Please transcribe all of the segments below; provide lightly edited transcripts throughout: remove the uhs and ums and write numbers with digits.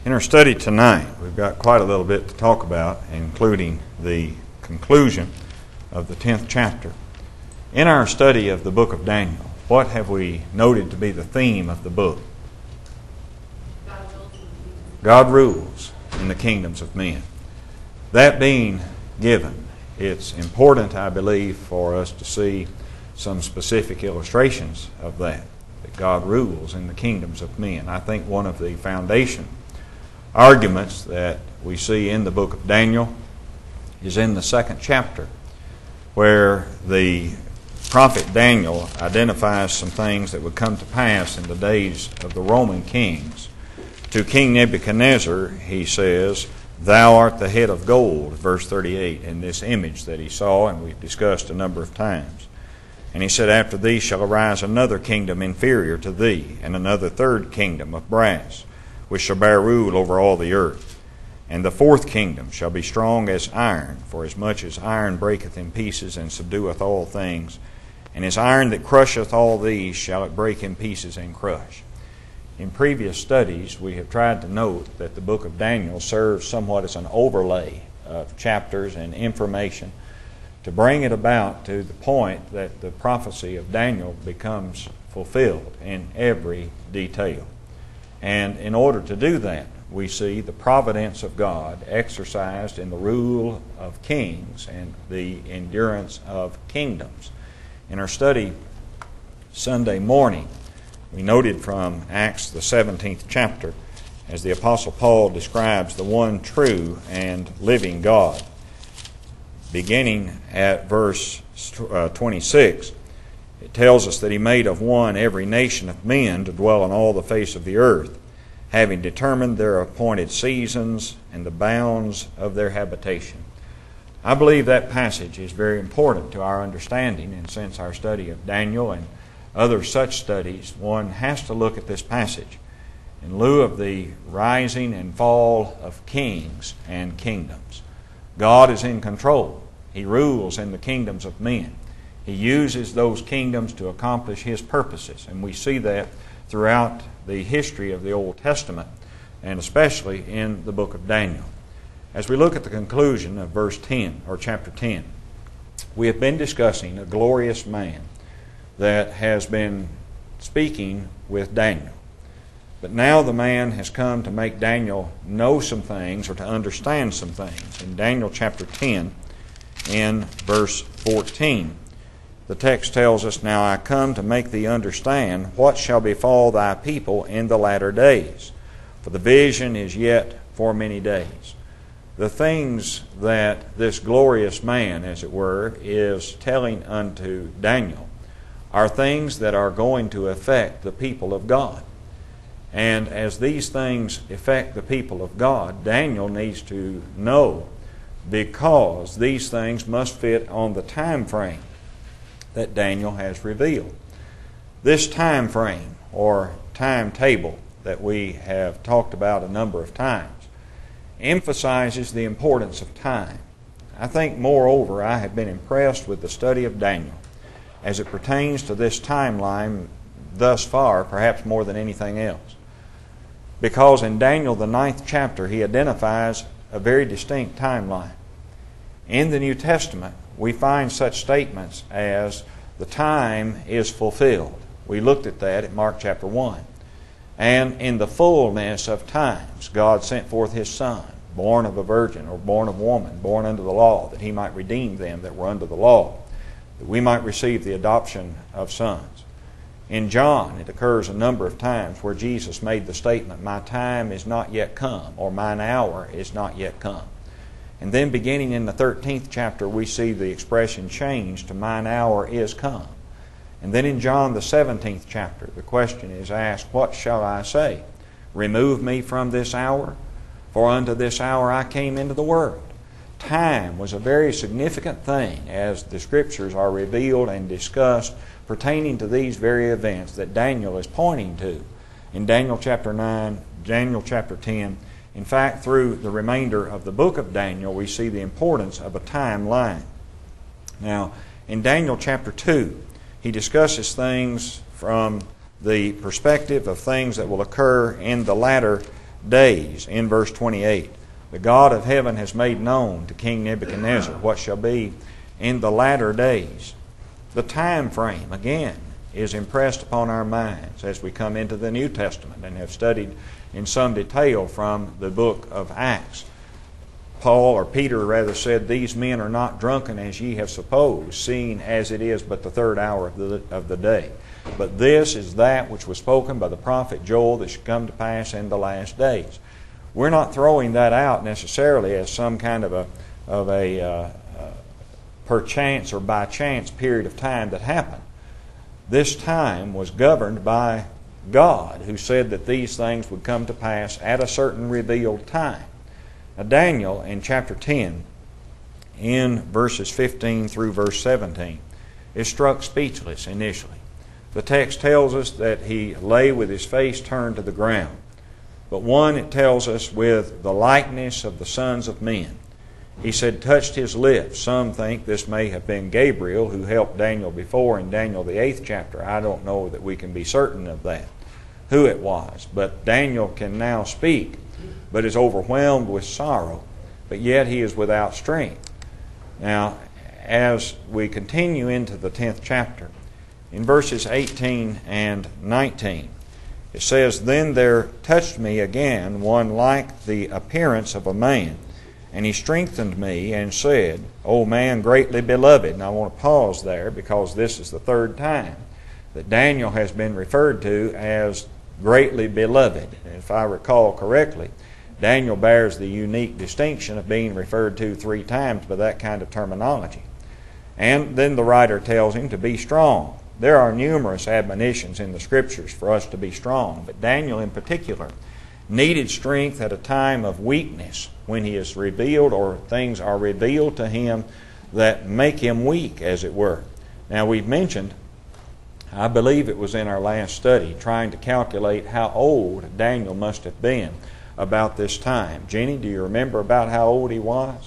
In our study tonight, we've got quite a little bit to talk about, including the conclusion of the 10th chapter. In our study of the book of Daniel, what have we noted to be the theme of the book? God rules in the kingdoms of men. That being given, it's important, I believe, for us to see some specific illustrations of that God rules in the kingdoms of men. I think one of the foundation arguments that we see in the book of Daniel is in the 2nd chapter, where the prophet Daniel identifies some things that would come to pass in the days of the Roman kings. To King Nebuchadnezzar, he says, "Thou art the head of gold," verse 38, in this image that he saw, and we've discussed a number of times. And he said, "After thee shall arise another kingdom inferior to thee, and another third kingdom of brass, which shall bear rule over all the earth. And the fourth kingdom shall be strong as iron, for as much as iron breaketh in pieces and subdueth all things, and as iron that crusheth all these shall it break in pieces and crush." In previous studies, we have tried to note that the book of Daniel serves somewhat as an overlay of chapters and information to bring it about to the point that the prophecy of Daniel becomes fulfilled in every detail. And in order to do that, we see the providence of God exercised in the rule of kings and the endurance of kingdoms. In our study Sunday morning, we noted from Acts the 17th chapter, as the Apostle Paul describes the one true and living God. Beginning at verse 26, it tells us that He made of one every nation of men to dwell on all the face of the earth, having determined their appointed seasons and the bounds of their habitation. I believe that passage is very important to our understanding, and since our study of Daniel and other such studies, one has to look at this passage in lieu of the rising and fall of kings and kingdoms. God is in control. He rules in the kingdoms of men. He uses those kingdoms to accomplish His purposes, and we see that throughout the history of the Old Testament, and especially in the book of Daniel. As we look at the conclusion of verse 10, or chapter 10, we have been discussing a glorious man that has been speaking with Daniel. But now the man has come to make Daniel know some things or to understand some things. In Daniel chapter 10, in verse 14, the text tells us, "Now I come to make thee understand what shall befall thy people in the latter days, for the vision is yet for many days." The things that this glorious man, as it were, is telling unto Daniel are things that are going to affect the people of God. And as these things affect the people of God, Daniel needs to know, because these things must fit on the time frame that Daniel has revealed. This time frame, or timetable, that we have talked about a number of times, emphasizes the importance of time. I think, moreover, I have been impressed with the study of Daniel as it pertains to this timeline thus far, perhaps more than anything else. Because in Daniel, the 9th chapter, he identifies a very distinct timeline. In the New Testament, we find such statements as the time is fulfilled. We looked at that in Mark chapter 1. And in the fullness of times, God sent forth His Son, born of a virgin or born of woman, born under the law, that He might redeem them that were under the law, that we might receive the adoption of sons. In John, it occurs a number of times where Jesus made the statement, "My time is not yet come," or "Mine hour is not yet come." And then beginning in the 13th chapter, we see the expression changed to "Mine hour is come." And then in John the 17th chapter, the question is asked, "What shall I say? Remove me from this hour? For unto this hour I came into the world." Time was a very significant thing as the Scriptures are revealed and discussed pertaining to these very events that Daniel is pointing to in Daniel chapter 9, Daniel chapter 10. In fact, through the remainder of the book of Daniel, we see the importance of a timeline. Now, in Daniel chapter 2, he discusses things from the perspective of things that will occur in the latter days. In verse 28, the God of heaven has made known to King Nebuchadnezzar what shall be in the latter days. The time frame, again, is impressed upon our minds as we come into the New Testament and have studied in some detail from the book of Acts. Paul, or Peter rather, said, "These men are not drunken as ye have supposed, seeing as it is but the third hour of the day. But this is that which was spoken by the prophet Joel that should come to pass in the last days." We're not throwing that out necessarily as some kind of a perchance or by chance period of time that happened. This time was governed by God, who said that these things would come to pass at a certain revealed time. Now, Daniel in chapter 10, in verses 15 through verse 17, is struck speechless initially. The text tells us that he lay with his face turned to the ground. But one, it tells us, with the likeness of the sons of men. He said, touched his lips. Some think this may have been Gabriel, who helped Daniel before in Daniel the 8th chapter. I don't know that we can be certain of that, who it was. But Daniel can now speak, but is overwhelmed with sorrow, but yet he is without strength. Now, as we continue into the 10th chapter, in verses 18 and 19, it says, "Then there touched me again one like the appearance of a man, and he strengthened me and said, O man greatly beloved." And I want to pause there because this is the third time that Daniel has been referred to as greatly beloved. And if I recall correctly, Daniel bears the unique distinction of being referred to 3 times by that kind of terminology. And then the writer tells him to be strong. There are numerous admonitions in the Scriptures for us to be strong, but Daniel in particular needed strength at a time of weakness when he is revealed, or things are revealed to him that make him weak, as it were. Now, we've mentioned, I believe it was in our last study, trying to calculate how old Daniel must have been about this time. Jenny, do you remember about how old he was?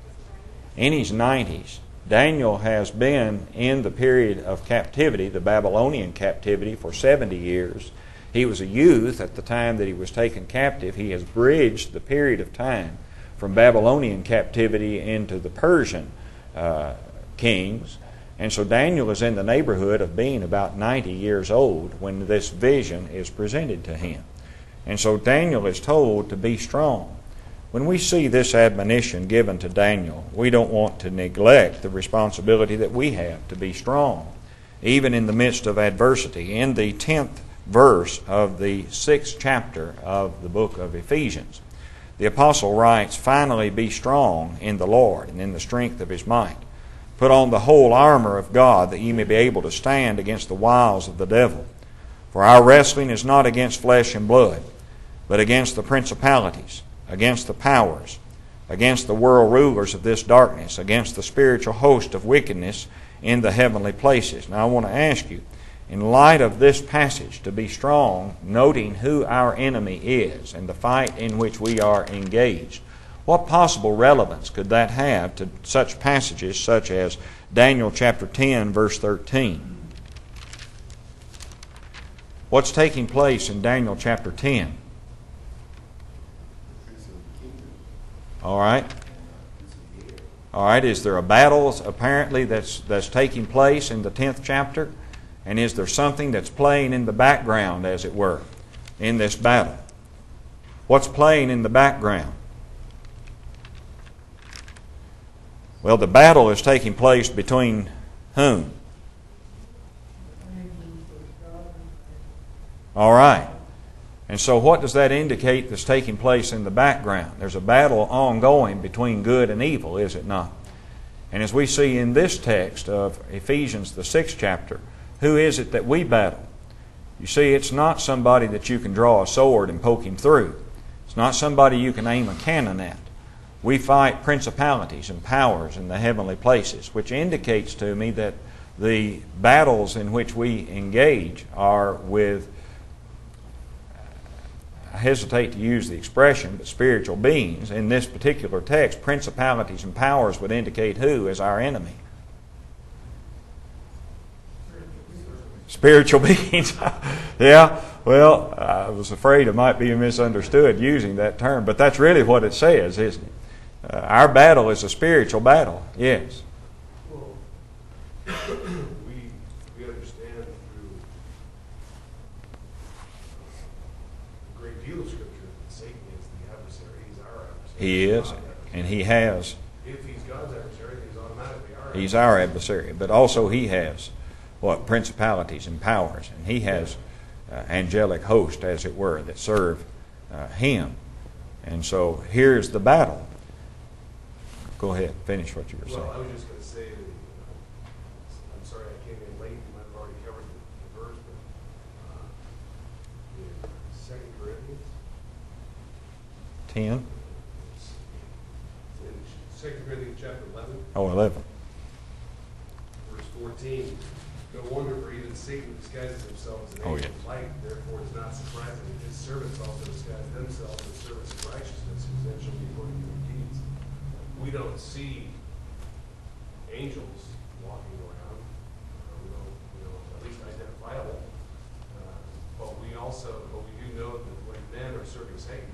In his 90s. Daniel has been in the period of captivity, the Babylonian captivity, for 70 years. He was a youth at the time that he was taken captive. He has bridged the period of time from Babylonian captivity into the Persian kings. And so Daniel is in the neighborhood of being about 90 years old when this vision is presented to him. And so Daniel is told to be strong. When we see this admonition given to Daniel, we don't want to neglect the responsibility that we have to be strong, even in the midst of adversity. In the 10th verse of the 6th chapter of the book of Ephesians, the apostle writes, "Finally be strong in the Lord and in the strength of his might. Put on the whole armor of God, that ye may be able to stand against the wiles of the devil. For our wrestling is not against flesh and blood, but against the principalities, against the powers, against the world rulers of this darkness, against the spiritual host of wickedness in the heavenly places." Now I want to ask you, in light of this passage, to be strong, noting who our enemy is and the fight in which we are engaged, what possible relevance could that have to such passages such as Daniel chapter 10, verse 13? What's taking place in Daniel chapter 10? All right. Is there a battle apparently that's taking place in the 10th chapter? And is there something that's playing in the background, as it were, in this battle? What's playing in the background? Well, the battle is taking place between whom? All right. And so what does that indicate that's taking place in the background? There's a battle ongoing between good and evil, is it not? And as we see in this text of Ephesians, the 6th chapter, who is it that we battle? You see, it's not somebody that you can draw a sword and poke him through. It's not somebody you can aim a cannon at. We fight principalities and powers in the heavenly places, which indicates to me that the battles in which we engage are with, I hesitate to use the expression, but spiritual beings. In this particular text, principalities and powers would indicate who is our enemy. Spiritual beings. Yeah. Well, I was afraid it might be misunderstood using that term, but that's really what it says, isn't it? Our battle is a spiritual battle, yes. Well, we understand through a great deal of Scripture that Satan is the adversary. He's our adversary. He is, and he has. If he's God's adversary, he's automatically our adversary. He's our adversary, but also he has principalities and powers, and he has angelic hosts, as it were, that serve him. And so here's the battle. Go ahead, finish what you were saying. Well, I was just going to say that, I'm sorry I came in late, you might have already covered the verse, but in 2 Corinthians 10? in 2 Corinthians chapter 11, Oh, 11. verse 14, no wonder for even Satan disguises himself as an Oh, angel yeah. of light, therefore it is not surprising that his servants also disguise themselves as servants of righteousness, whose end shall be according to their deeds. We don't see angels walking around. We don't at least identifiable. But we do know that when men are serving Satan,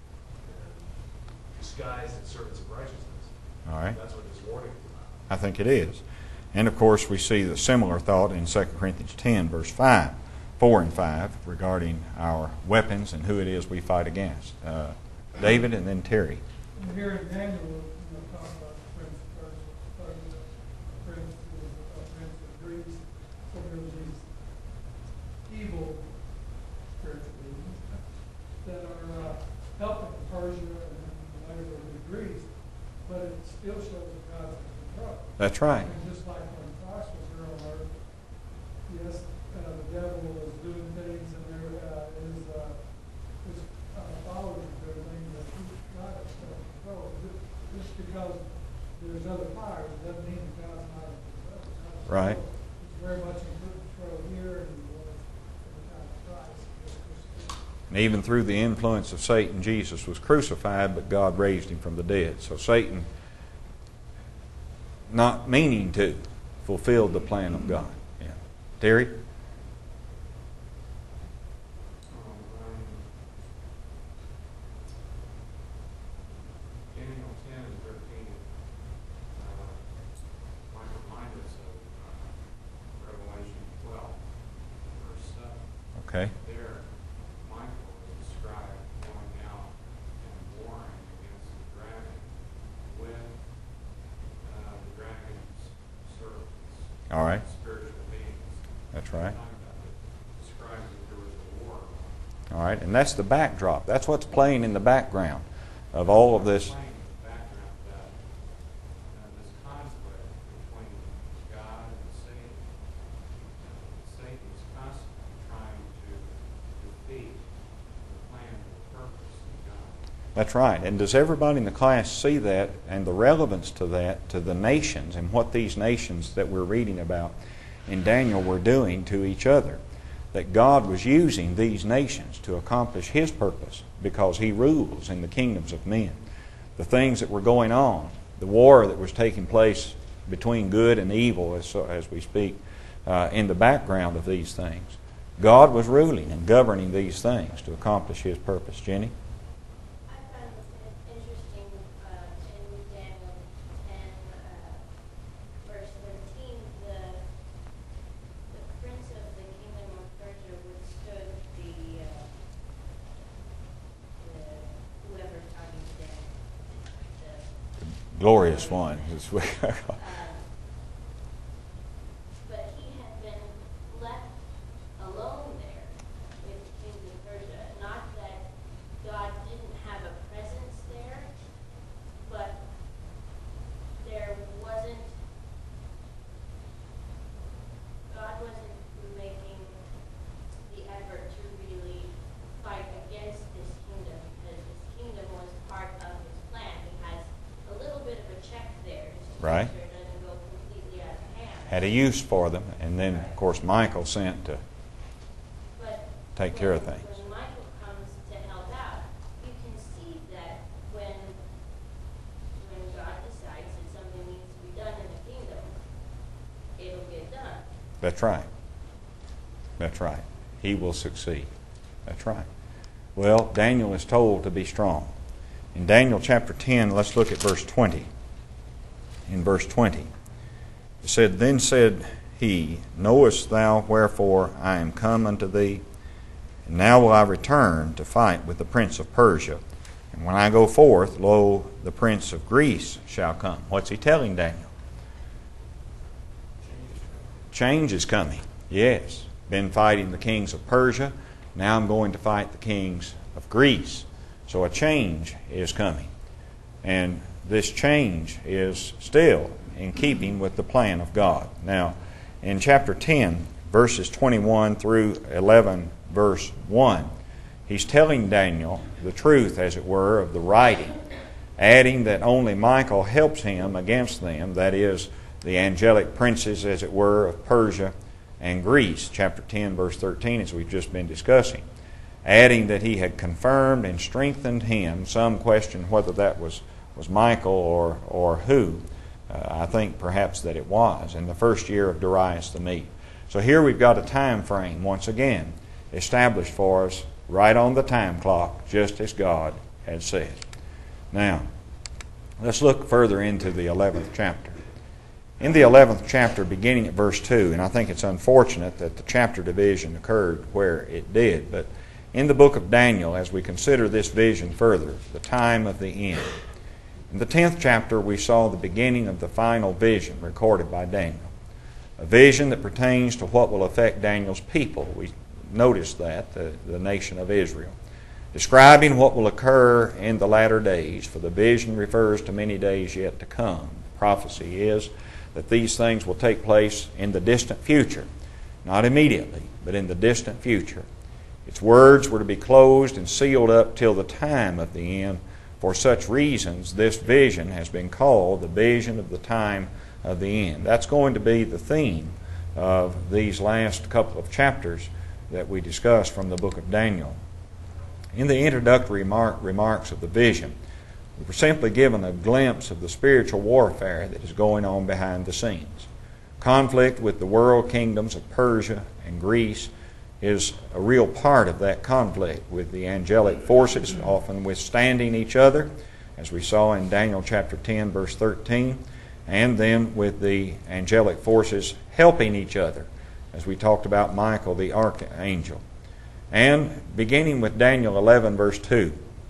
disguised as servants of righteousness, All right. that's what this warning is about. I think it is. And of course, we see the similar thought in 2 Corinthians 10, verse 5, 4 and 5, regarding our weapons and who it is we fight against. David and then Terry. Here in Daniel, talk about the prince of Persia, the prince of Greece. So there's these evil spiritual beings that are helping Persia and later Greece, but it still shows that God's in control. That's right. And just like when Christ was here on earth, yes, the devil was doing things, and there his followers were doing things that God is still in control. Just because there's other powers doesn't mean that God's not in control. Right. He's very much in control here, and he was in the time of Christ. And even through the influence of Satan, Jesus was crucified, but God raised him from the dead. So Satan, not meaning to, fulfilled the plan of God. Yeah. Terry? Daniel 10 and 13 might remind us of Revelation 12, verse 7. Okay. There, Michael is described going out and warring against the dragon with the dragon's servants, All right. spiritual beings. That's right. Describes that there was a war. All right. And that's the backdrop. That's what's playing in the background of all of this. Playing in the background that this conflict between God and Satan. Satan is constantly trying to defeat the plan and the purpose of God. That's right. And does everybody in the class see that and the relevance to that, to the nations and what these nations that we're reading about in Daniel were doing to each other? That God was using these nations to accomplish His purpose because He rules in the kingdoms of men. The things that were going on, the war that was taking place between good and evil, as we speak, in the background of these things. God was ruling and governing these things to accomplish His purpose. Jenny? I found it interesting in Daniel 10, verse 13, the prince of the kingdom of Persia withstood whoever's talking to Daniel. Glorious one. But he had been left alone there with the king of Persia. Not that God didn't have a presence there, but God wasn't making the effort to really fight against this kingdom, because this kingdom was part of his plan. He has a little bit of a check there, just to Right. make sure it doesn't go completely out of hand. Had a use for them, and then, of course, Michael sent to But take care of things. When Michael comes to help out, you can see that when God decides that something needs to be done in the kingdom, it'll get done. That's right. That's right. He will succeed. That's right. Well, Daniel is told to be strong. In Daniel chapter 10, let's look at verse 20. In verse 20, it said, Then said he, Knowest thou wherefore I am come unto thee? And now will I return to fight with the prince of Persia. And when I go forth, lo, the prince of Greece shall come. What's he telling Daniel? Change is coming. Yes. Been fighting the kings of Persia. Now I'm going to fight the kings of Greece. So a change is coming. And this change is still in keeping with the plan of God. Now, in chapter 10, verses 21 through 11, verse 1, he's telling Daniel the truth, as it were, of the writing, adding that only Michael helps him against them, that is, the angelic princes, as it were, of Persia and Greece, chapter 10, verse 13, as we've just been discussing, adding that he had confirmed and strengthened him. Some question whether that was Michael or who. I think perhaps that it was, in the first year of Darius the Mede. So here we've got a time frame, once again, established for us right on the time clock, just as God had said. Now, let's look further into the 11th chapter. In the 11th chapter, beginning at verse 2, and I think it's unfortunate that the chapter division occurred where it did, but in the book of Daniel, as we consider this vision further, the time of the end, in the 10th chapter we saw the beginning of the final vision recorded by Daniel, a vision that pertains to what will affect Daniel's people. We noticed that, the nation of Israel, describing what will occur in the latter days, for the vision refers to many days yet to come. The prophecy is that these things will take place in the distant future, not immediately, but in the distant future. Its words were to be closed and sealed up till the time of the end. For such reasons, this vision has been called the vision of the time of the end. That's going to be the theme of these last couple of chapters that we discussed from the book of Daniel. In the introductory remarks of the vision, we were simply given a glimpse of the spiritual warfare that is going on behind the scenes. Conflict with the world kingdoms of Persia and Greece is a real part of that conflict, with the angelic forces often withstanding each other, as we saw in Daniel chapter 10, verse 13, and then with the angelic forces helping each other, as we talked about Michael the archangel. And beginning with Daniel 11, verse 2,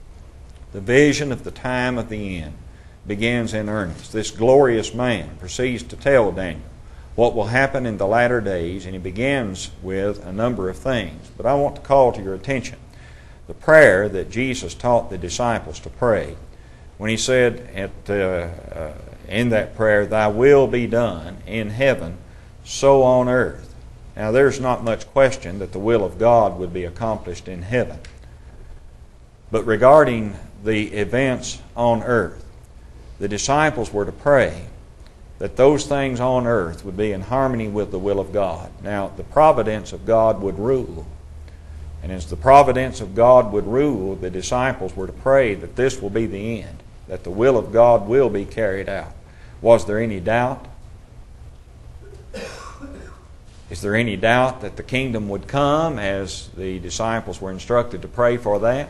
the vision of the time of the end begins in earnest. This glorious man proceeds to tell Daniel what will happen in the latter days, and he begins with a number of things. But I want to call to your attention the prayer that Jesus taught the disciples to pray when he said in that prayer, Thy will be done in heaven, so on earth. Now there's not much question that the will of God would be accomplished in heaven. But regarding the events on earth, the disciples were to pray that those things on earth would be in harmony with the will of God. Now, the providence of God would rule. And as the providence of God would rule, the disciples were to pray that this will be the end, that the will of God will be carried out. Was there any doubt? Is there any doubt that the kingdom would come as the disciples were instructed to pray for that?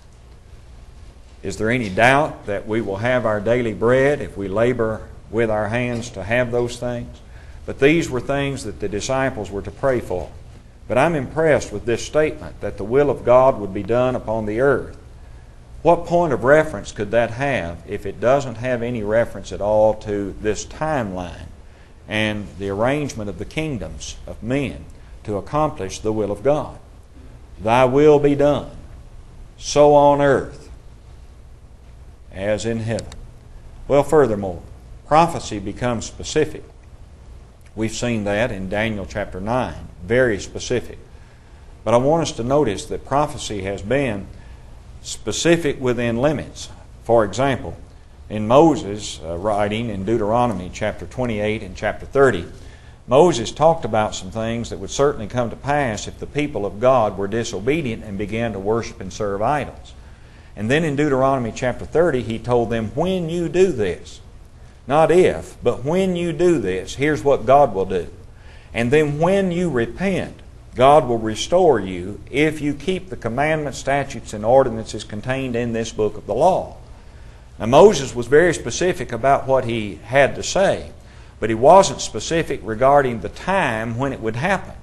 Is there any doubt that we will have our daily bread if we labor with our hands to have those things? But these were things that the disciples were to pray for. But I'm impressed with this statement that the will of God would be done upon the earth. What point of reference could that have if it doesn't have any reference at all to this timeline and the arrangement of the kingdoms of men to accomplish the will of God? Thy will be done, so on earth as in heaven. Well, furthermore, prophecy becomes specific. We've seen that in Daniel chapter 9, very specific. But I want us to notice that prophecy has been specific within limits. For example, in Moses' writing in Deuteronomy chapter 28 and chapter 30, Moses talked about some things that would certainly come to pass if the people of God were disobedient and began to worship and serve idols. And then in Deuteronomy chapter 30, he told them, when you do this, not if, but when you do this, here's what God will do. And then when you repent, God will restore you if you keep the commandments, statutes, and ordinances contained in this book of the law. Now, Moses was very specific about what he had to say, but he wasn't specific regarding the time when it would happen.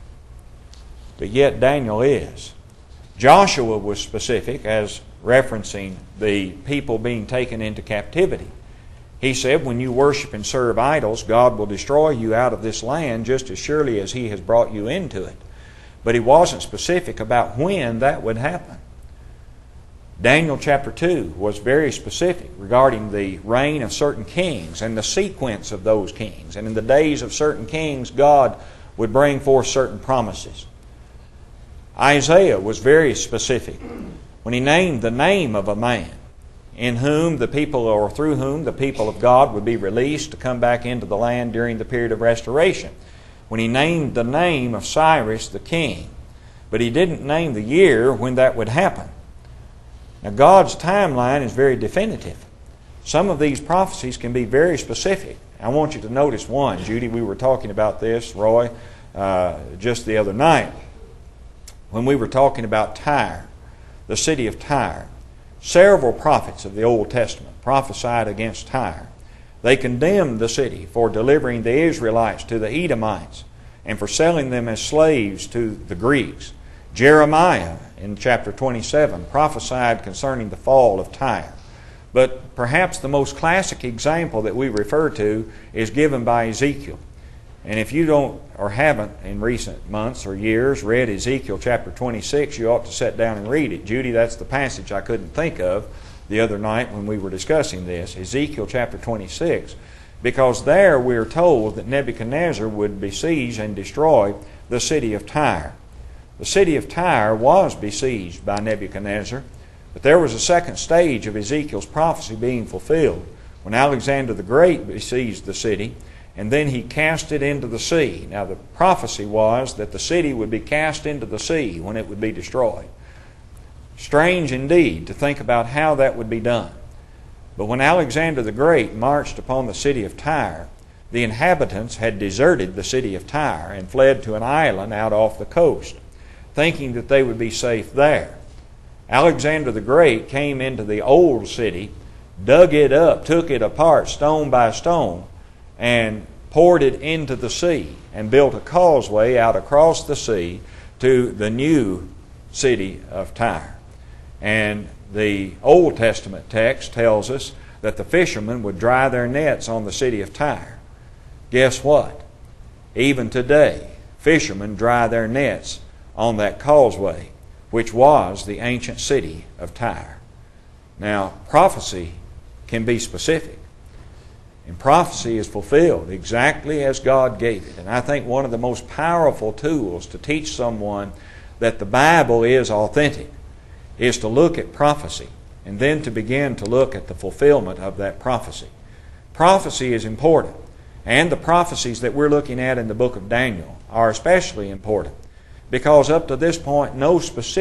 But yet Daniel is. Joshua was specific as referencing the people being taken into captivity. He said, when you worship and serve idols, God will destroy you out of this land just as surely as He has brought you into it. But he wasn't specific about when that would happen. Daniel chapter 2 was very specific regarding the reign of certain kings and the sequence of those kings. And in the days of certain kings, God would bring forth certain promises. Isaiah was very specific when he named the name of a man in whom the people, or through whom the people of God would be released to come back into the land during the period of restoration. When he named the name of Cyrus the king, but he didn't name the year when that would happen. Now, God's timeline is very definitive. Some of these prophecies can be very specific. I want you to notice one. Judy, we were talking about this, Roy, just the other night, when we were talking about Tyre, the city of Tyre. Several prophets of the Old Testament prophesied against Tyre. They condemned the city for delivering the Israelites to the Edomites and for selling them as slaves to the Greeks. Jeremiah, in chapter 27, prophesied concerning the fall of Tyre. But perhaps the most classic example that we refer to is given by Ezekiel. And if you don't or haven't in recent months or years read Ezekiel chapter 26, you ought to sit down and read it. Judy, that's the passage I couldn't think of the other night when we were discussing this, Ezekiel chapter 26, because there we are told that Nebuchadnezzar would besiege and destroy the city of Tyre. The city of Tyre was besieged by Nebuchadnezzar, but there was a second stage of Ezekiel's prophecy being fulfilled when Alexander the Great besieged the city, and then he cast it into the sea. Now the prophecy was that the city would be cast into the sea when it would be destroyed. Strange indeed to think about how that would be done. But when Alexander the Great marched upon the city of Tyre, the inhabitants had deserted the city of Tyre and fled to an island out off the coast, thinking that they would be safe there. Alexander the Great came into the old city, dug it up, took it apart stone by stone, and poured it into the sea and built a causeway out across the sea to the new city of Tyre. And the Old Testament text tells us that the fishermen would dry their nets on the city of Tyre. Guess what? Even today, fishermen dry their nets on that causeway, which was the ancient city of Tyre. Now, prophecy can be specific. And prophecy is fulfilled exactly as God gave it. And I think one of the most powerful tools to teach someone that the Bible is authentic is to look at prophecy and then to begin to look at the fulfillment of that prophecy. Prophecy is important. And the prophecies that we're looking at in the book of Daniel are especially important because up to this point, no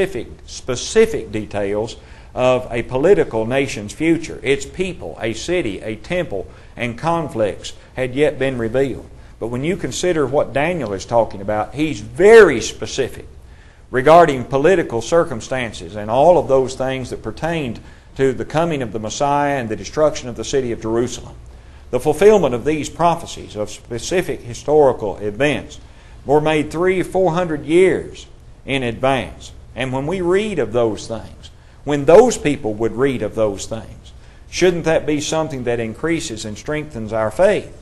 specific details of a political nation's future, its people, a city, a temple, and conflicts had yet been revealed. But when you consider what Daniel is talking about, he's very specific regarding political circumstances and all of those things that pertained to the coming of the Messiah and the destruction of the city of Jerusalem. The fulfillment of these prophecies of specific historical events were made 300 or 400 years in advance. And when we read of those things, when those people would read of those things, shouldn't that be something that increases and strengthens our faith?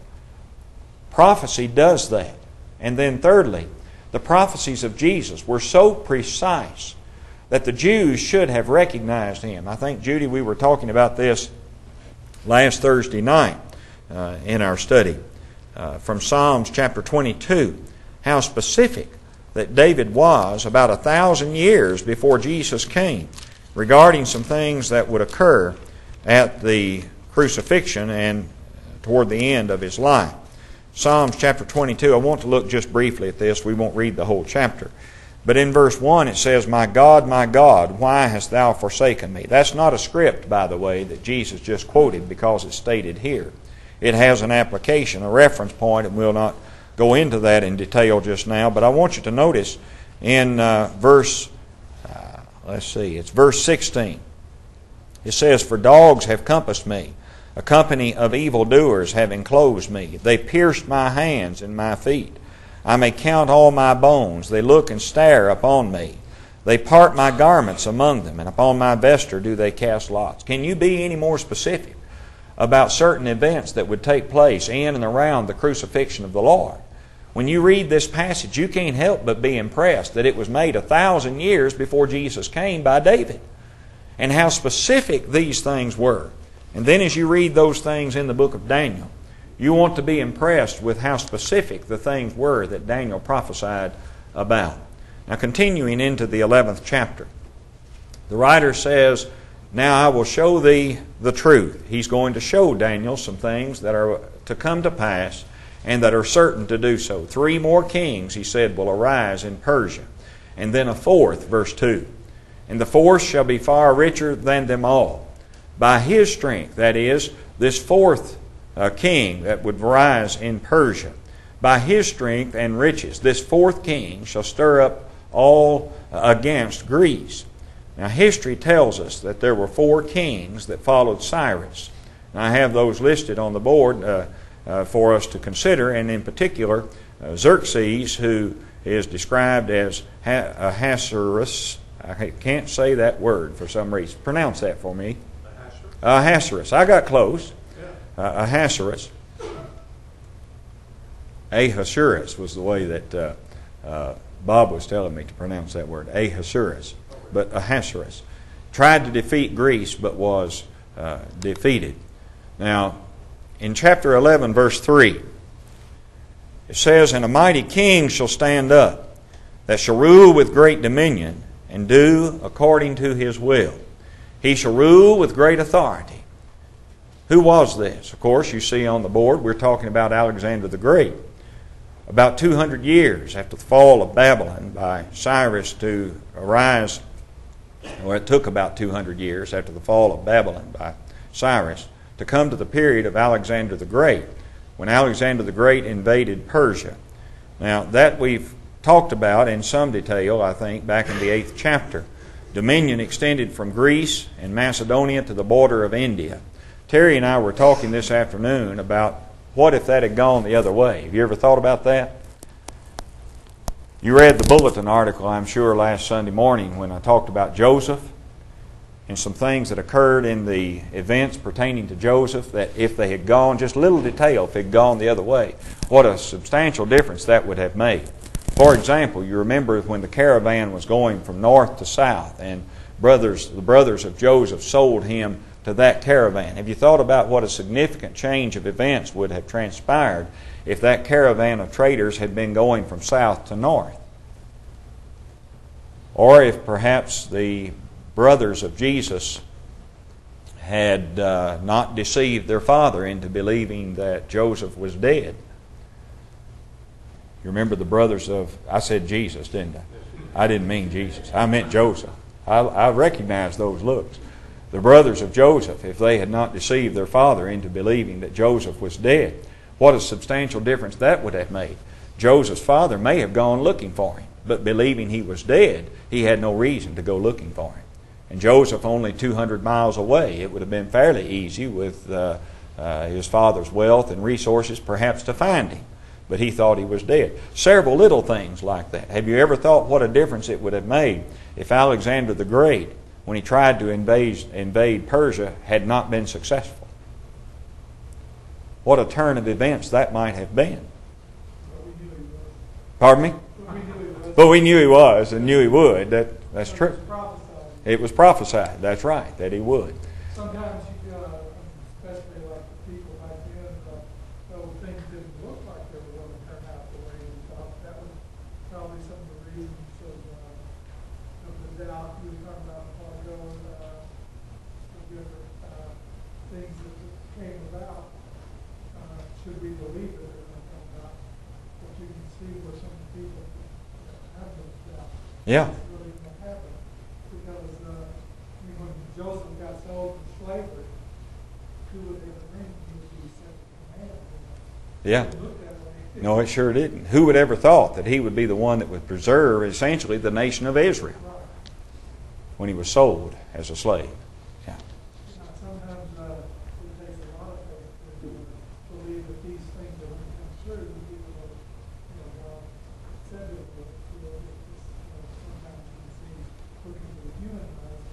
Prophecy does that. And then thirdly, the prophecies of Jesus were so precise that the Jews should have recognized Him. I think, Judy, we were talking about this last Thursday night in our study from Psalms chapter 22, how specific that David was about 1,000 years before Jesus came regarding some things that would occur at the crucifixion and toward the end of His life. Psalms chapter 22, I want to look just briefly at this. We won't read the whole chapter. But in verse 1 it says, my God, why hast thou forsaken me?" That's not a script, by the way, that Jesus just quoted because it's stated here. It has an application, a reference point, and we'll not go into that in detail just now. But I want you to notice in verse 16. It says, "For dogs have compassed me, a company of evildoers have enclosed me. They pierced my hands and my feet. I may count all my bones. They look and stare upon me. They part my garments among them, and upon my vesture do they cast lots." Can you be any more specific about certain events that would take place in and around the crucifixion of the Lord? When you read this passage, you can't help but be impressed that it was made 1,000 years before Jesus came by David, and how specific these things were. And then as you read those things in the book of Daniel, you want to be impressed with how specific the things were that Daniel prophesied about. Now, continuing into the 11th chapter, the writer says, "Now I will show thee the truth." He's going to show Daniel some things that are to come to pass and that are certain to do so. 3 more kings, he said, will arise in Persia, and then a 4th, verse 2. "And the 4th shall be far richer than them all. By his strength," that is, this 4th king that would rise in Persia, "by his strength and riches, this 4th king shall stir up all against Greece." Now, history tells us that there were 4 kings that followed Cyrus. And I have those listed on the board for us to consider, and in particular, Xerxes, who is described as Ahasuerus. I can't say that word for some reason. Pronounce that for me. Ahasuerus. I got close. Ahasuerus. Ahasuerus was the way that Bob was telling me to pronounce that word. Ahasuerus. But Ahasuerus tried to defeat Greece but was defeated. Now, in chapter 11, verse 3, it says, "And a mighty king shall stand up, that shall rule with great dominion, and do according to his will. He shall rule with great authority." Who was this? Of course, you see on the board, we're talking about Alexander the Great. About 200 years after the fall of Babylon by Cyrus to arise, or it took about 200 years after the fall of Babylon by Cyrus to come to the period of Alexander the Great, when Alexander the Great invaded Persia. Now, that we've talked about in some detail, I think, back in the 8th chapter. Dominion extended from Greece and Macedonia to the border of India. Terry and I were talking this afternoon about what if that had gone the other way. Have you ever thought about that? You read the bulletin article, I'm sure, last Sunday morning when I talked about Joseph and some things that occurred in the events pertaining to Joseph, that if they had gone, just little detail, if it had gone the other way, what a substantial difference that would have made. For example, you remember when the caravan was going from north to south, and the brothers of Joseph sold him to that caravan. Have you thought about what a significant change of events would have transpired if that caravan of traders had been going from south to north? Or if perhaps the brothers of Jesus had not deceived their father into believing that Joseph was dead. You remember the brothers of, I said Jesus, didn't I? I didn't mean Jesus. I meant Joseph. I recognize those looks. The brothers of Joseph, if they had not deceived their father into believing that Joseph was dead, what a substantial difference that would have made. Joseph's father may have gone looking for him, but believing he was dead, he had no reason to go looking for him. And Joseph only 200 miles away, it would have been fairly easy with his father's wealth and resources perhaps to find him. But he thought he was dead. Several little things like that. Have you ever thought what a difference it would have made if Alexander the Great, when he tried to invade Persia, had not been successful? What a turn of events that might have been. Pardon me? But we knew he was and knew he would. That's true. It was prophesied. That's right, that he would. Sometimes you got, especially like the people back then, those things didn't look like they were going to turn out the way we thought. That was probably some of the reasons of the doubt you were talking about a while ago, the different things that came about. Should we believe it or not? But you can see where some people have those doubts. Yeah. It's really going to happen. Because when Joseph got sold into slavery, who would ever think he would be sent to command? Yeah. He looked at it when he No, it sure didn't. Who would ever thought that he would be the one that would preserve essentially the nation of Israel when he was sold as a slave? Yeah. Sometimes it takes a lot of faith to believe that these things are going to come true. Even though, God said it would. Sometimes you can see, looking through the human eyes,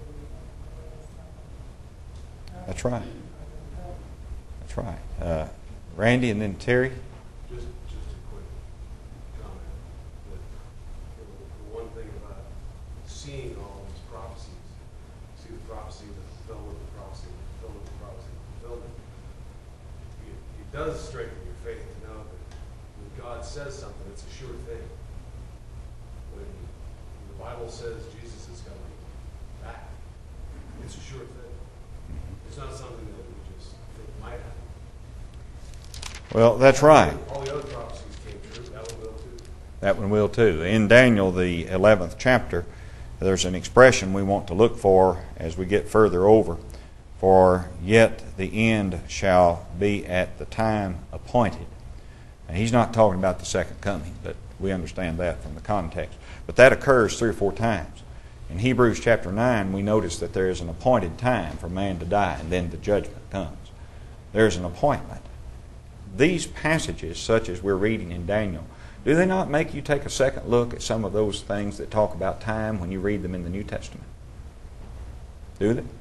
That's right. That's right. Randy and then Terry. Just a quick comment. The one thing about seeing all these prophecies, see the prophecy, the fulfillment, the prophecy, the fulfillment, the prophecy, the fulfillment. It does strengthen your faith to know that when God says something, it's a sure thing. When the Bible says Jesus is coming back, it's a sure thing. It's not something that we just think might happen. Well, that's right. All the other prophecies came true. That one will too. That one will too. In Daniel, the 11th chapter, there's an expression we want to look for as we get further over. For yet the end shall be at the time appointed. Now, he's not talking about the second coming, but we understand that from the context. But that occurs 3 or 4 times. In Hebrews chapter 9, we notice that there is an appointed time for man to die, and then the judgment comes. There's an appointment. These passages, such as we're reading in Daniel, do they not make you take a second look at some of those things that talk about time when you read them in the New Testament? Do they?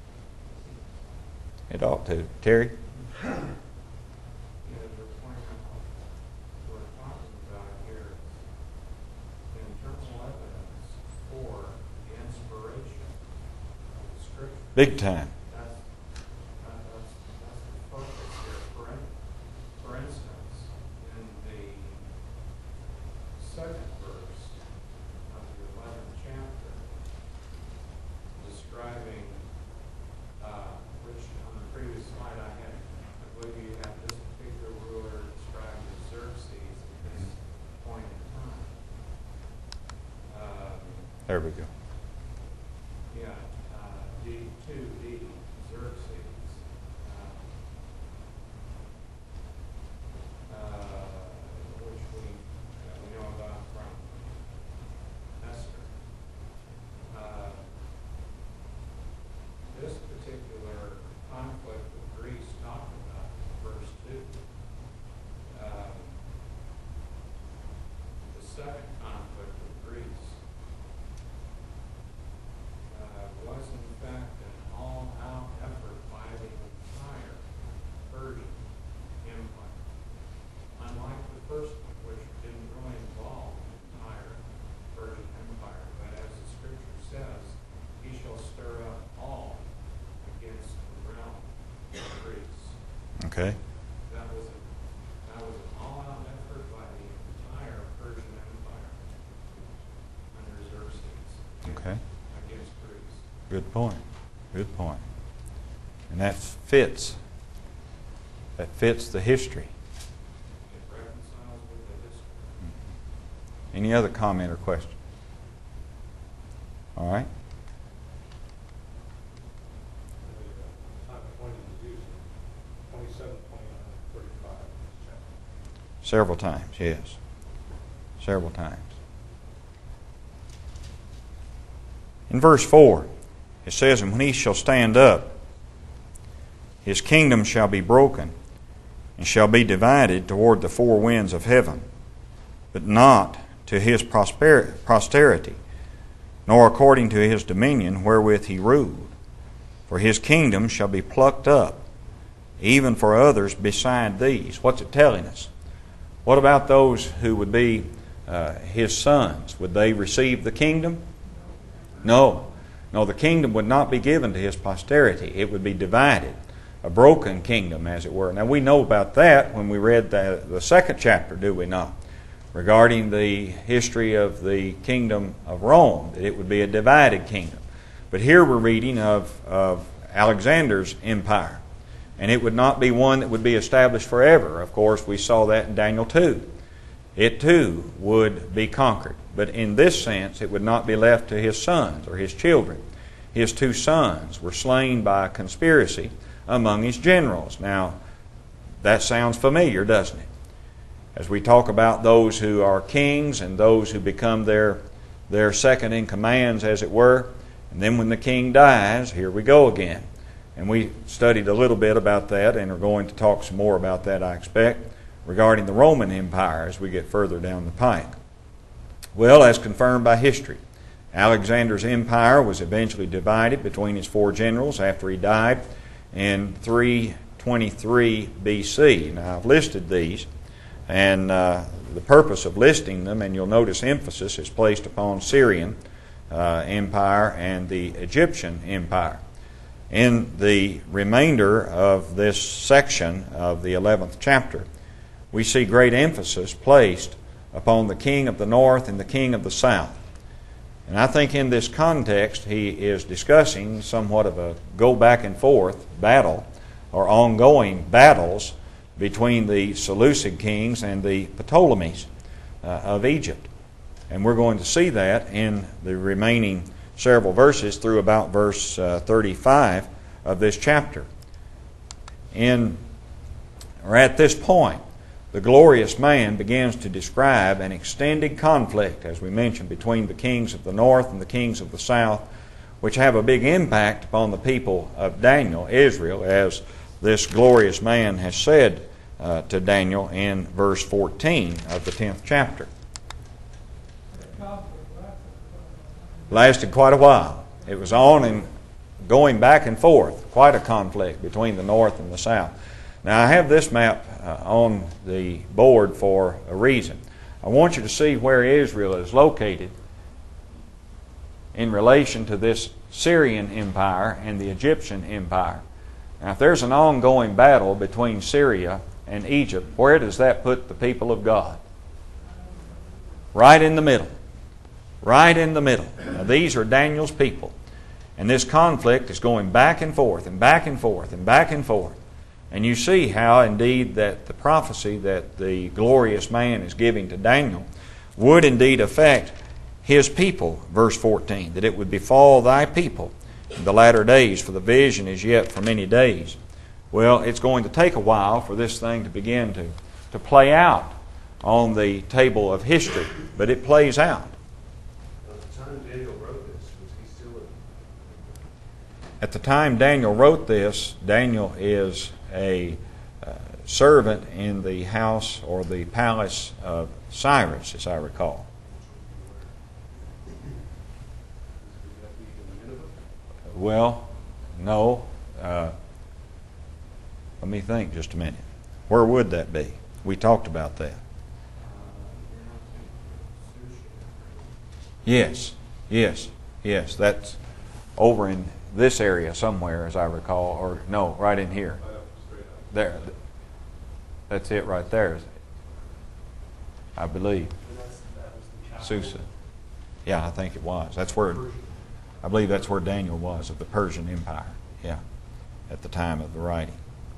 It ought to. Terry? Yeah, the point we're talking about here is internal evidence for the inspiration of the Scripture. Big time. That's the focus here. For instance, in the second verse of the 11th chapter, describing which on the previous slide I believe you have this particular ruler described as Xerxes at this point in time. There we go. Yeah, D2D, Xerxes. Which we know about from Esther. This particular conflict with Greece talked about in verse 2. The second conflict with Greece was in fact an all-out effort by the entire Persian Empire. Unlike the first one, which didn't really involve the entire Persian Empire, but as the Scripture says, he shall stir up all against the realm of Greece. Okay. That was an all-out effort by the entire Persian Empire under Xerxes Okay. against Greece. Good point. Good point. And that fits the history. It reconciles with the history. Any other comment or question? All right. Time appointed to do so. 27, 29, 35 in this chapter. Several times, yes. Several times. In verse 4, it says, "And when he shall stand up, his kingdom shall be broken, and shall be divided toward the 4 winds of heaven, but not to his posterity, nor according to his dominion wherewith he ruled. For his kingdom shall be plucked up, even for others beside these." What's it telling us? What about those who would be his sons? Would they receive the kingdom? No. No, the kingdom would not be given to his posterity. It would be divided. A broken kingdom, as it were. Now, we know about that when we read the second chapter, do we not? Regarding the history of the kingdom of Rome, that it would be a divided kingdom. But here we're reading of Alexander's empire. And it would not be one that would be established forever. Of course, we saw that in Daniel 2. It too would be conquered. But in this sense, it would not be left to his sons or his children. His 2 sons were slain by conspiracy among his generals. Now, that sounds familiar, doesn't it? as we talk about those who are kings and those who become their second in commands, as it were. And then when the king dies, here we go again. And we studied a little bit about that and are going to talk some more about that, I expect, regarding the Roman Empire as we get further down the pike. Well, as confirmed by history, Alexander's empire was eventually divided between his 4 generals after he died in 323 BC. Now, I've listed these, and the purpose of listing them, and you'll notice emphasis is placed upon Syrian empire and the Egyptian empire. In the remainder of this section of the 11th chapter, we see great emphasis placed upon the king of the north and the king of the south. And I think in this context he is discussing somewhat of a go back and forth battle or ongoing battles between the Seleucid kings and the Ptolemies of Egypt. And we're going to see that in the remaining several verses through about verse 35 of this chapter. At this point, the glorious man begins to describe an extended conflict, as we mentioned, between the kings of the north and the kings of the south, which have a big impact upon the people of Daniel, Israel, as this glorious man has said to Daniel in verse 14 of the 10th chapter. Lasted quite a while. It was on and going back and forth, quite a conflict between the north and the south. Now, I have this map on the board for a reason. I want you to see where Israel is located in relation to this Syrian empire and the Egyptian empire. Now, if there's an ongoing battle between Syria and Egypt, where does that put the people of God? Right in the middle. Right in the middle. Now, these are Daniel's people. And this conflict is going back and forth and back and forth and back and forth. And you see how, indeed, that the prophecy that the glorious man is giving to Daniel would indeed affect his people, verse 14, that it would befall thy people in the latter days, for the vision is yet for many days. Well, it's going to take a while for this thing to begin to play out on the table of history, but it plays out. At the time Daniel wrote this, was he still in? At the time Daniel wrote this, Daniel is a servant in the house or the palace of Cyrus, as I recall. Would that be in Nineveh? Well, no. Let me think just a minute. Where would that be? We talked about that. Yes. That's over in this area somewhere, as I recall. Or no, right in here. There. That's it right there, I believe. Susa. Yeah, I think it was. That's where, I believe that's where Daniel was, of the Persian Empire. Yeah, at the time of the writing.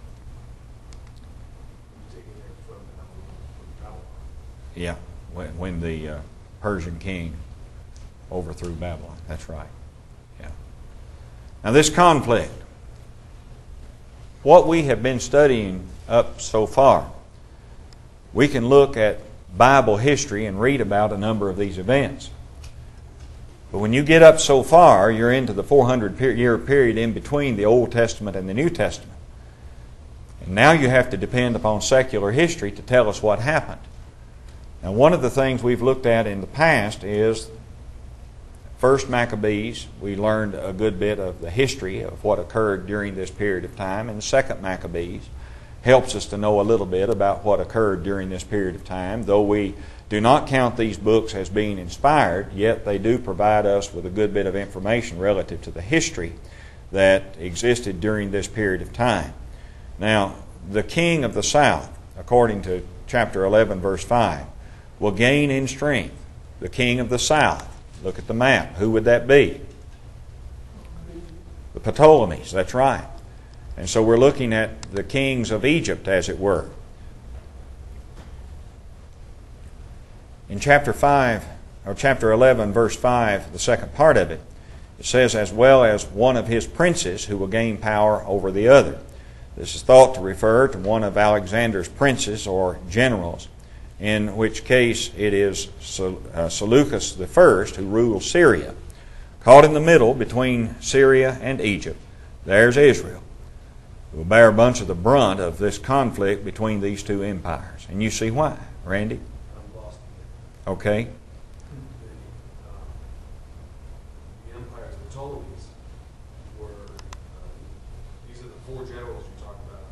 Yeah, when the Persian king overthrew Babylon. That's right. Yeah. Now this conflict, what we have been studying up so far, we can look at Bible history and read about a number of these events. But when you get up so far, you're into the 400-year period in between the Old Testament and the New Testament. And now you have to depend upon secular history to tell us what happened. Now, one of the things we've looked at in the past is First Maccabees. We learned a good bit of the history of what occurred during this period of time. And the Second Maccabees helps us to know a little bit about what occurred during this period of time. Though we do not count these books as being inspired, yet they do provide us with a good bit of information relative to the history that existed during this period of time. Now, the king of the south, according to chapter 11, verse 5, will gain in strength. The king of the south. Look at the map. Who would that be? The Ptolemies. That's right. And so we're looking at the kings of Egypt, as it were. In chapter 5, or chapter 11, verse 5, the second part of it, it says, as well as one of his princes who will gain power over the other. This is thought to refer to one of Alexander's princes or generals. in which case it is Seleucus I who rules Syria. Caught in the middle between Syria and Egypt, there's Israel, who will bear a bunch of the brunt of this conflict between these two empires. And you see why, Randy? I'm lost. Okay. The empires, the Ptolemies, were, these are the four generals you talk about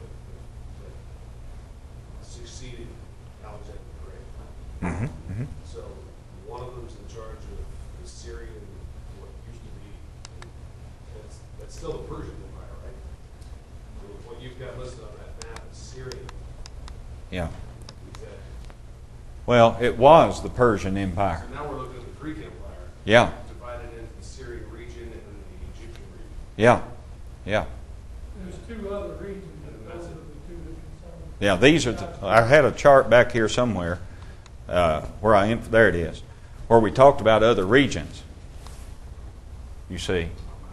that succeeded Alexander the Great. Mm-hmm. So one of them's in charge of the Syrian, what used to be, that's still the Persian Empire, right? So what you've got listed on that map is Syrian. Yeah. Is that, Well, it was the Persian Empire. so now we're looking at the Greek Empire. Yeah. Divided into the Syrian region and then the Egyptian region. Yeah. Yeah. There's two other regions, but those are the two that concern. Yeah, these are. I had a chart back here somewhere where there it is, where we talked about other regions. You see,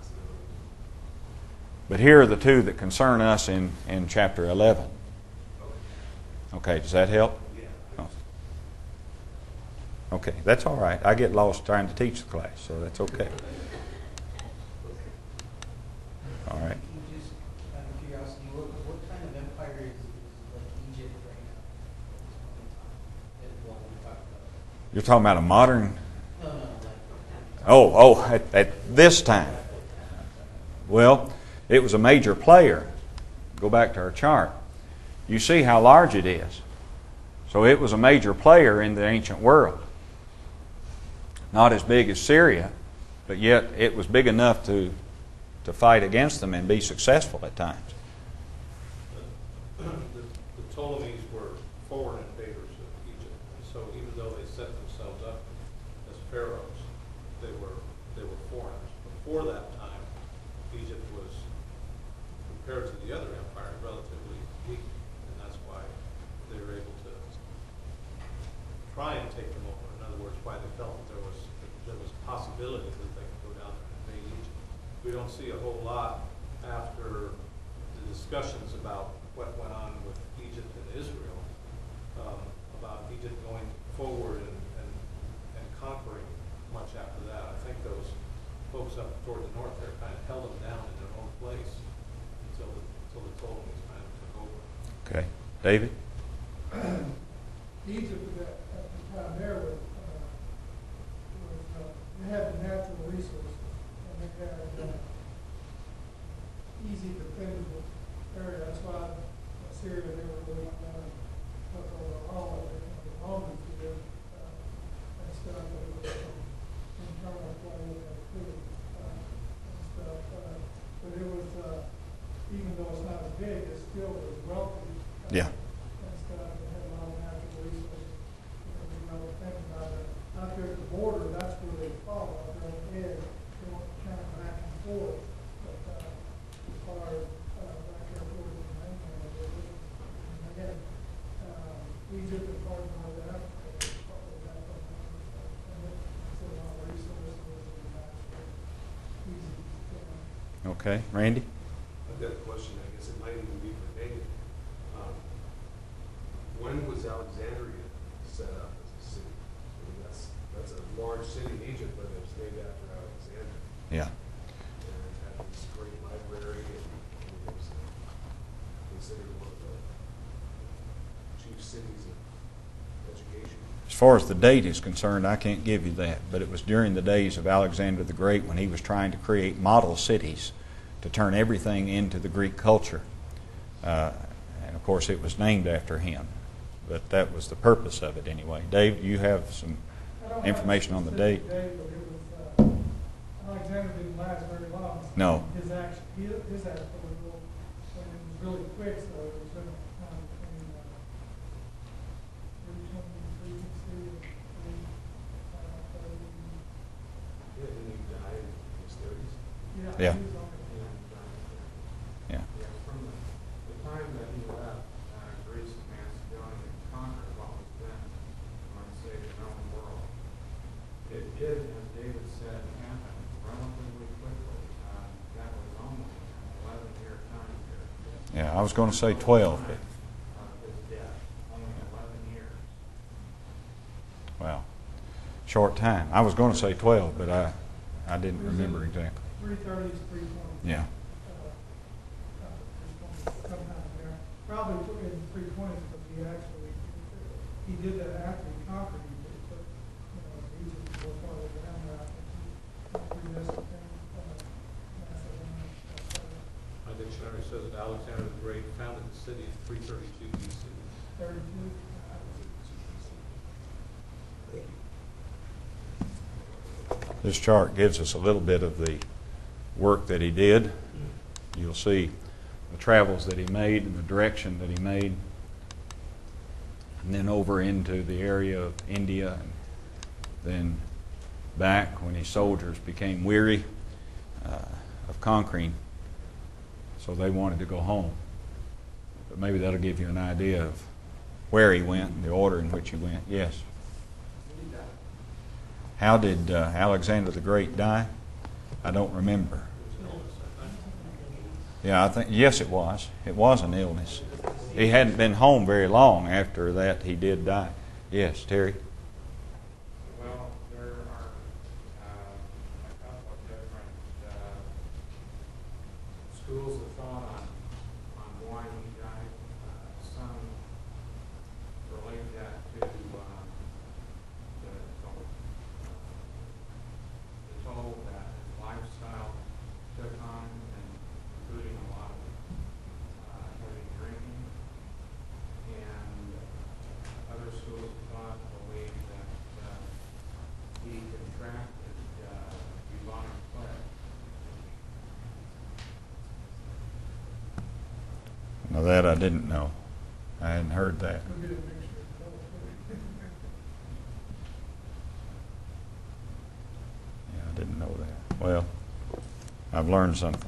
but here are the two that concern us in chapter 11. Okay, does that help? Yeah. Oh. Okay, that's all right. I get lost trying to teach the class, so that's okay. All right. Just out of curiosity, what kind of empire is like Egypt right now? At what we talked about? You're talking about a modern. No, like At this time. Well, it was a major player. Go back to our chart. You see how large it is. So it was a major player in the ancient world. Not as big as Syria, but yet it was big enough to fight against them and be successful at times. The Ptolemies were foreign invaders of Egypt, and so even though they set themselves up as pharaohs, they were foreigners. Before that time, Egypt was, compared to the other empires, relatively weak, and that's why they were able to try and take them over. In other words, why they felt that there was possibility that they could go down there and invade Egypt. We don't see a whole lot after the discussions about what went on with Egypt and Israel, about Egypt going forward and conquering much after that. I think those folks up toward the north there kind of held them down in their own place until the Ptolemies kind of took over. Okay. David? Egypt at the time there was they had the natural resources and they had easy defendable area. That's why Syria never really went down and took over all of it. The Romans did and stuff. It was internal play and stuff. But it was even though it's not as big, it still was wealthy. Yeah. And stuff. It had a lot of natural resources. Think about it. Out there at the border, that's where they fought. Out there on the edge, they went kind of back and forth. But as far as back there towards the mainland, and again, Egypt and part of North Africa was part of that. And it's a lot of resources and that's easy to defend. Okay. Randy? I've got a question, I guess it might even be for David. When was Alexandria set up as a city? I mean, that's a large city in Egypt, but it was named after Alexander. Yeah. And it had this great library, and it was considered one of the chief cities of education. As far as the date is concerned, I can't give you that, but it was during the days of Alexander the Great when he was trying to create model cities to turn everything into the Greek culture. And of course, it was named after him, but that was the purpose of it anyway. Dave, you have some information on the date? Alexander didn't last very long. No. His action was really quick, so it was between 360 and Yeah, didn't he die in his 30s? Yeah. he was on it. Yeah. Yeah, from the time that he left Greece and Macedonia and conquered what was then, I might say, the known world, it did, as David said, happen relatively quickly. That was only an 11-year time period. Yeah, I was going to say 12. Of his death, only 11 years. short time. I was going to say 12, but I didn't remember exactly. 3:30 is 3:20. Yeah. Sometime there. Probably took it in 3:20 because he did that after he conquered Egypt. But, Egypt was farther down there. I think he predestined things. My dictionary says that Alexander the Great founded the city in 332 BC. 32. This chart gives us a little bit of the work that he did. You'll see the travels that he made and the direction that he made. And then over into the area of India, and then back when his soldiers became weary of conquering, so they wanted to go home. But maybe that'll give you an idea of where he went and the order in which he went. Yes? How did Alexander the Great die? I don't remember. Yeah, I think, yes, it was. It was an illness. He hadn't been home very long after that he did die. Yes, Terry? Well, there are a couple of different schools of thought on why he died. Some relate that to the toll that his lifestyle took on, including a lot of heavy drinking. And other schools of thought believe that he contracted bubonic plague. Now that I didn't know. I hadn't heard that. We'll get a picture of both. Yeah, I didn't know that. Well, I've learned something.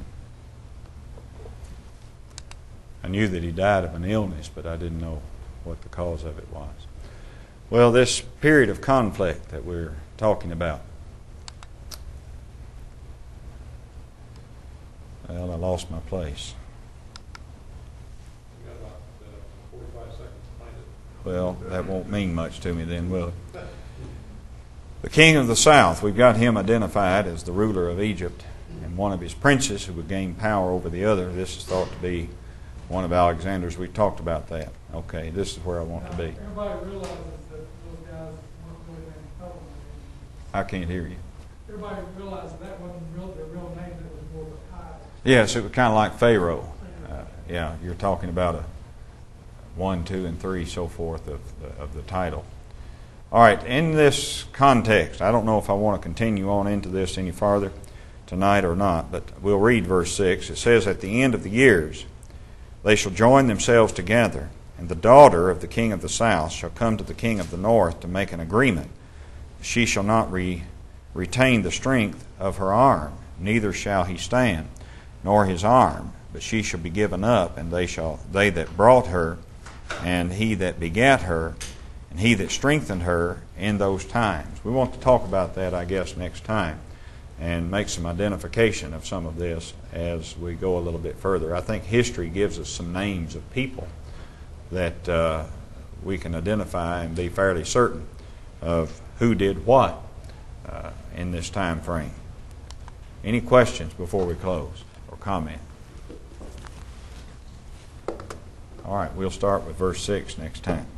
I knew that he died of an illness, but I didn't know what the cause of it was. Well, this period of conflict that we're talking about. Well, I lost my place. We got about 45 seconds to find it. Well, that won't mean much to me then, will it? The king of the south, we've got him identified as the ruler of Egypt, and one of his princes who would gain power over the other. This is thought to be one of Alexander's. We talked about that. Okay, this is where I want to be. Everybody realizes that those guys weren't really named Ptolemy. I can't hear you. Everybody realizes that wasn't their real name, that was more of a title. Yes, it was kind of like Pharaoh. Yeah, you're talking about a 1, 2, and 3, so forth of the title. All right, in this context, I don't know if I want to continue on into this any farther tonight or not, but we'll read verse 6. It says, "At the end of the years they shall join themselves together, and the daughter of the king of the south shall come to the king of the north to make an agreement. She shall not retain the strength of her arm, neither shall he stand, nor his arm, but she shall be given up, and they that brought her, and he that begat her, and he that strengthened her in those times." We want to talk about that, I guess, next time, and make some identification of some of this as we go a little bit further. I think history gives us some names of people that we can identify and be fairly certain of who did what in this time frame. Any questions before we close or comment? All right, we'll start with verse 6 next time.